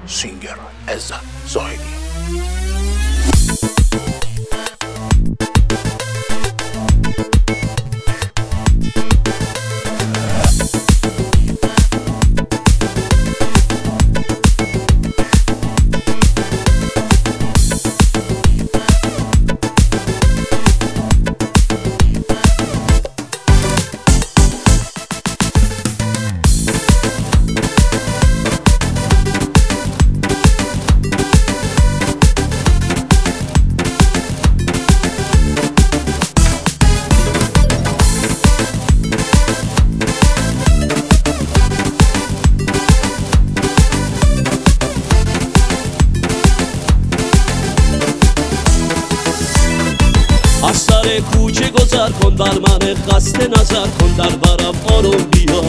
سینگر عزت زاهدی. از سر کوچه گذر کن، بر من خسته نظر کن، در برم آروم بیا.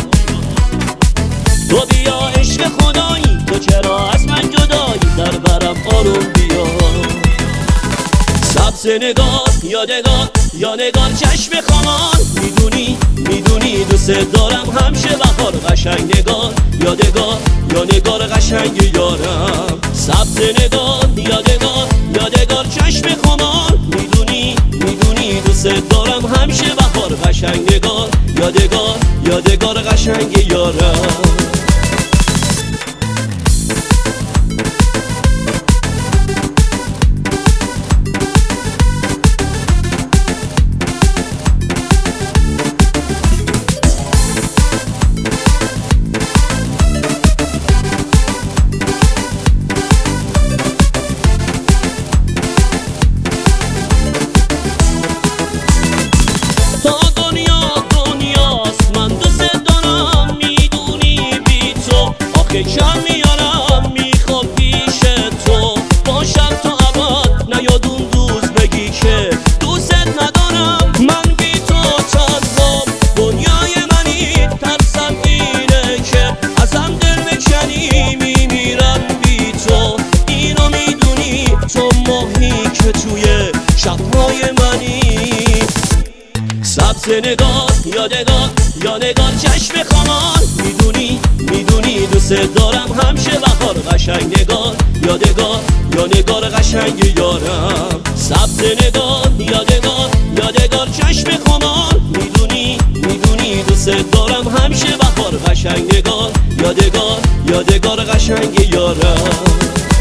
تو بیا عشق خدایی، تو چرا از من جدایی، در برم آروم بیا. سبز نگار یا نگار چشم خمان، میدونی دوست دارم همیشه بهار. قشنگ نگار یا نگار قشنگ یارم. سبز نگار یا نگار چشم خمان، میدونی دوست دارم همیشه بهار. قشنگ نگار یا نگار قشنگ یارم. کم میارم میخوام پیش تو باشم تا ابد، نیاد اون روز بگی که دوست ندارم. من بی تو تنهام، دنیای منی، ترسم اینه که ازم دل بکنی. میمیرم بی تو، اینو میدونی، تو ماهی که توی شبهای منی. سبز نگار یا نگار چشم خمان، میدونی دوست دارم همیشه بهار. قشنگ نگار یا نگار قشنگ یارم. سبز نگار یا نگار چشم خمان، میدونی دوست دارم همیشه بهار. قشنگ نگار یا نگار قشنگ یارم.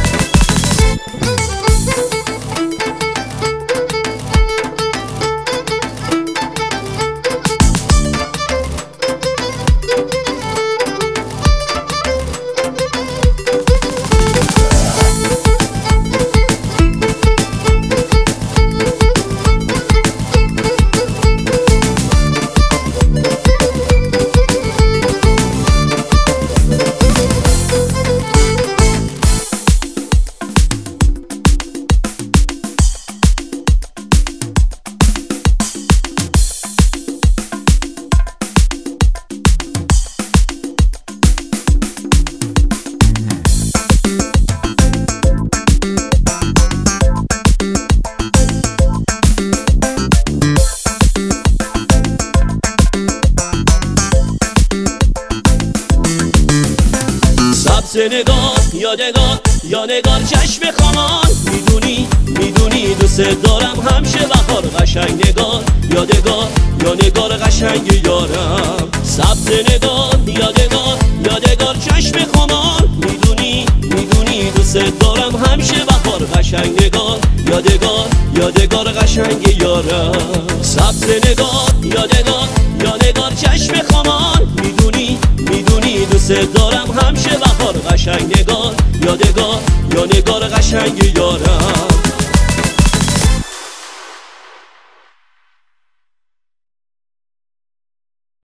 سبز نگار یا نگار چشم خمان، میدونی دوست دارم همیشه بهار. قشنگ نگار یا نگار قشنگ یارم. سبز نگار یا نگار چشم خمان، میدونی دوست دارم همیشه بهار. قشنگ نگار یا نگار قشنگ یارم. سبز نگار یا نگار چشم خمان، میدونی دوست دارم همیشه بهار. قشنگ نگار یا نگار قشنگ یارم.